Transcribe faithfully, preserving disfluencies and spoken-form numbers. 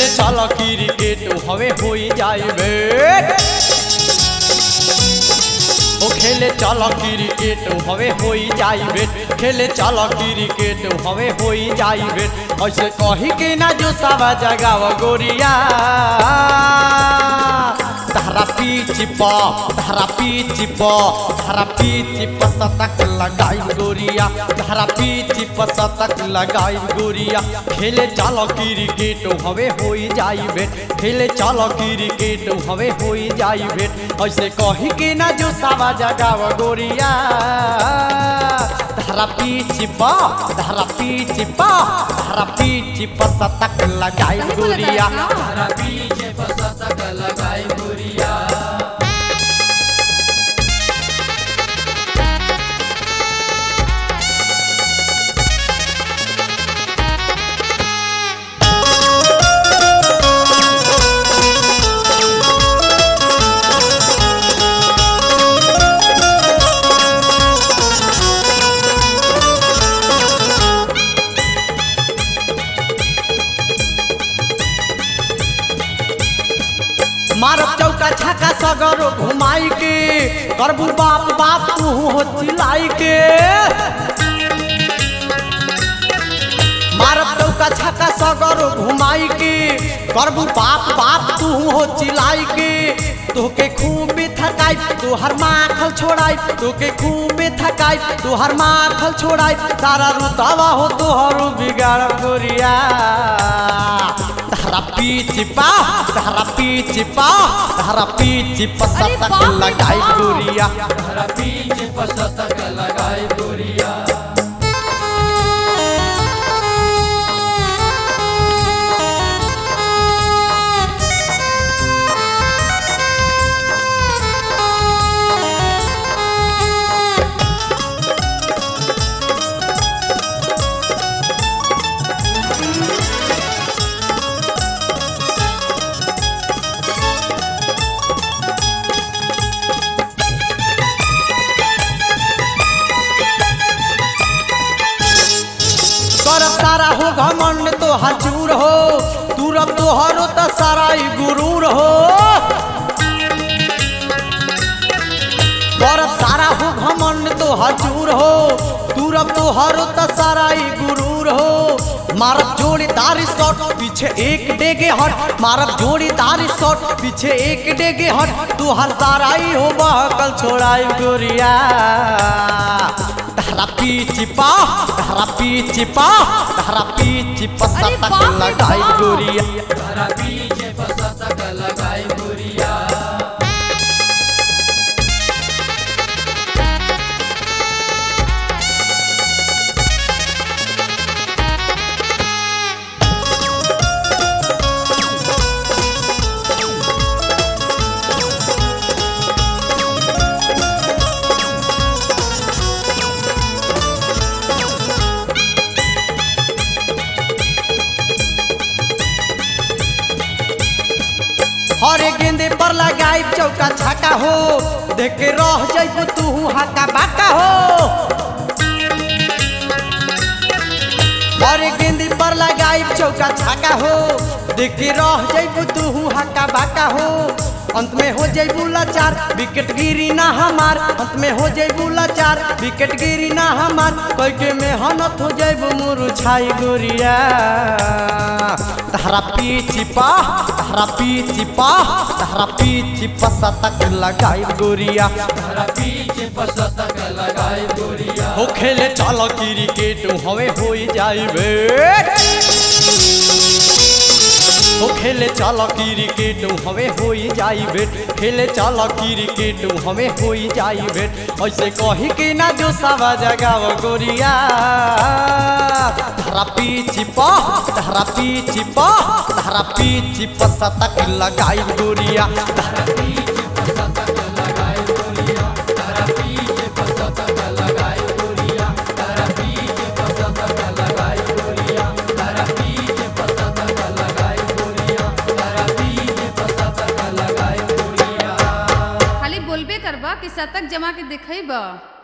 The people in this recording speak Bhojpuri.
खेले चल क्रिकेट हवे होई जाई भेट ओ खेले चल क्रिकेट हवे होई जाई भेट खेले चल क्रिकेट हवे होई जाई भेट ऐसे कही के ना जो सावा जगाव गोरिया तारा पीछ पा तारा पीछ पा तारा पीछ प शतक लगाई गोरिया तारा पीछ प शतक लगाई गोरिया खेले चल क्रिकेट हवे होई जाई भेट खेले चल क्रिकेट हवे होई जाई भेट ऐसे कही के ना जो सावा जगाव गोरिया तारा पीछ पा तारा पीछ पा तारा पीछ प शतक लगाई गोरिया तारा पीछ प शतक लगाई गोरिया। मारब चौका छक्का सगरो घुमाई के करबू बाप बाप तू हो चिल्लाई के मारब चौका छक्का सगरो घुमाई के करबू बाप बाप तू हो चिल्लाई के तोके खूब थकाई तू हर माखल छोड़ाई तोके खूब थकाई तू हर माखल छोड़ाई सारा रुतवा हो तोहर बिगाड़ गोरिया तारा पीछ पा तारा पीछ पा तारा पीछ प शतक लगाई गोरिया तारा पीछ प शतक लगाई गोरिया। सारा हो घमंड तो हजूर हो तू रब तो हरो तो सारा ही गुरूर हो बरफ सारा हो घमंड तो हजूर हो तू रब तो हरो तो सारा ही गुरूर हो मारब जोड़ी तारी शॉट पीछे एक डेगे हट मारब जोड़ी तारी शॉट पीछे एक डेगे हट तू हर सारा ही हो बहकल छोड़ाई गोरिया तारा पीछ पा तारा पीछ पा तारा पीछ प शतक लगाई गोरिया तारा पीछ प शतक लगाई गोरिया। हरे गेंदे पर लगाई चौका छक्का हो देख के रह जाइबू तू हक्का बाका हो हरे गेंदे पर लगाई चौका छक्का हो देख के रह जाइबू तू हक्का बाका हो अंत में हो जाइबू लाचार विकेट गिरी ना हमार अंत में हो जाइबू लाचार विकेट गिरी ना हमार कोई के मेहनत हो जाइबू मुरझाई गोरिया तारा पीछ पा तारा पीछ पा तारा पीछ प शतक लगाई गोरिया तारा पीछ प शतक लगाई गोरिया हो खेले चल क्रिकेट हवे होई जाई भेट ओ खेले चल क्रिकेट हवे होई जाई भेट खेले चल क्रिकेट हवे होई जाई भेट ऐसे कही के ना जो सावा जगाव गोरिया तारा पीछ पा तारा पीछ पा तारा पीछ प शतक लगाई गोरिया तारा पीछ प शतक लगाई गोरिया तारा पीछ प शतक लगाई गोरिया तारा पीछ प शतक लगाई गोरिया तारा पीछ प शतक लगाई गोरिया तारा पीछ प शतक लगाई गोरिया खाली बोलबे करबा कि शतक जमा के देखइबा।